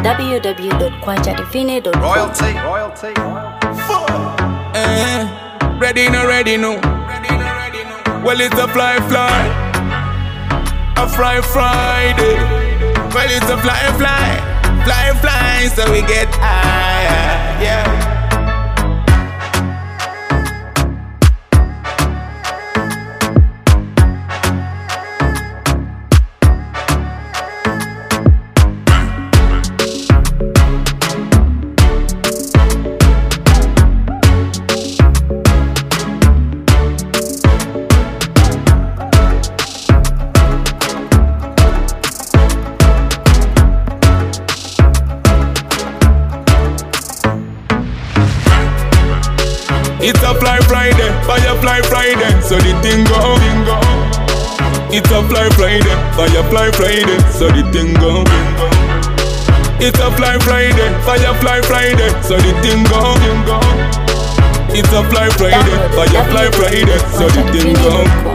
www.quanchadivine.com. Royalty. Ready no. Well, it's a fly, a Friday. Well, it's a fly, so we get higher, yeah. It's a Friday, Firefly Friday, so the thing go. It's a Friday, Firefly Friday, so the thing go. It's a Friday, Firefly Friday, so the thing go. It's a Friday, Firefly Friday, so the thing go.